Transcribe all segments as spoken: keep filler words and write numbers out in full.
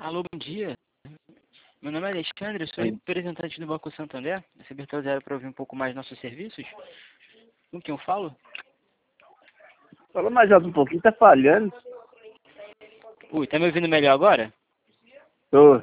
Alô, bom dia. Meu nome é Alexandre, eu sou representante do Banco Santander. Essa abertura era para ouvir um pouco mais nossos serviços. Com quem eu falo? Fala mais alto um pouquinho, tá falhando. Ui, tá me ouvindo melhor agora? Tô.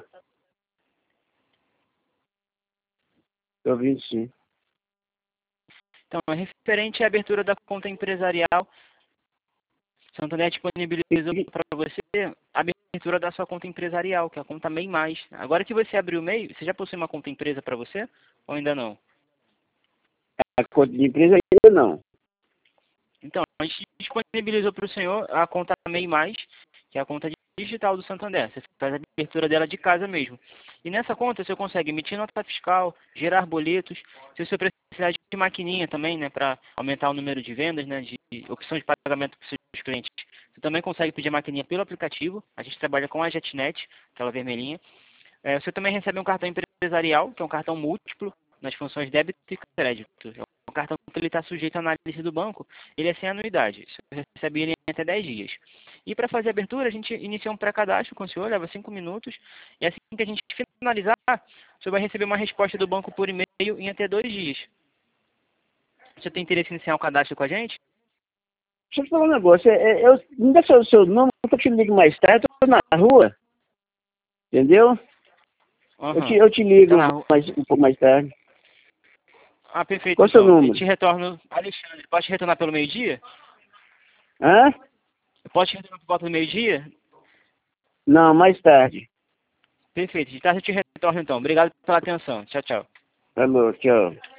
Tô ouvindo sim. Então, é referente à abertura da conta empresarial, Santander disponibilizou para você a abertura da sua conta empresarial, que é a conta MEI Mais. Agora que você abriu o MEI, você já possui uma conta empresa para você? Ou ainda não? A conta de empresa ainda não. Então, a gente disponibilizou para o senhor a conta MEI Mais, que é a conta digital do Santander. Você faz a abertura dela de casa mesmo. E nessa conta você consegue emitir nota fiscal, gerar boletos. Se você precisar de maquininha também, né, para aumentar o número de vendas, né, de opção de pagamento para os seus clientes, você também consegue pedir maquininha pelo aplicativo. A gente trabalha com a JetNet, aquela vermelhinha. É, você também recebe um cartão empresarial, que é um cartão múltiplo, nas funções débito e crédito. É um cartão que ele está sujeito à análise do banco, ele é sem anuidade. Você recebe ele em até dez dias. E para fazer a abertura, a gente inicia um pré-cadastro com o senhor, leva cinco minutos. E assim que a gente finalizar, o senhor vai receber uma resposta do banco por e-mail em até dois dias. Você tem interesse em iniciar um cadastro com a gente? Deixa eu te falar um negócio. É, é, eu, me dá o seu nome, eu te ligo mais tarde, eu tô na rua. Entendeu? Uhum. Eu, te, eu te ligo Tá na... mais, um pouco mais tarde. Ah, perfeito. Qual é o seu Então, eu número? te retorno. Alexandre, pode te retornar pelo meio-dia? Hã? Eu posso te retornar por volta do meio-dia? Não, mais tarde. Perfeito. De tarde eu te retorno então. Obrigado pela atenção. Tchau, tchau. Falou, tchau.